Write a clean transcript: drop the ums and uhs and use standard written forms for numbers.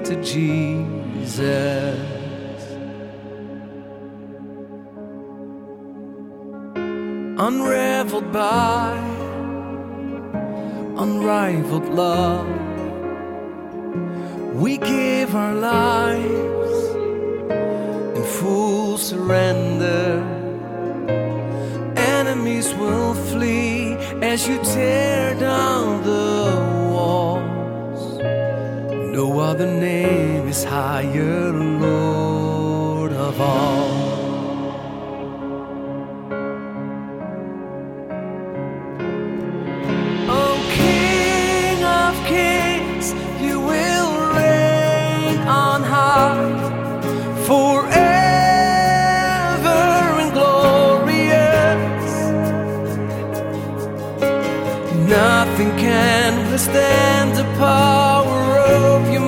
to Jesus. Unraveled by unrivaled love, we give our lives in full surrender. Enemies will flee as you tear down the walls. No other name is higher, Lord of all. Oh, King of Kings, you will reign on high forever and glorious. Nothing can withstand the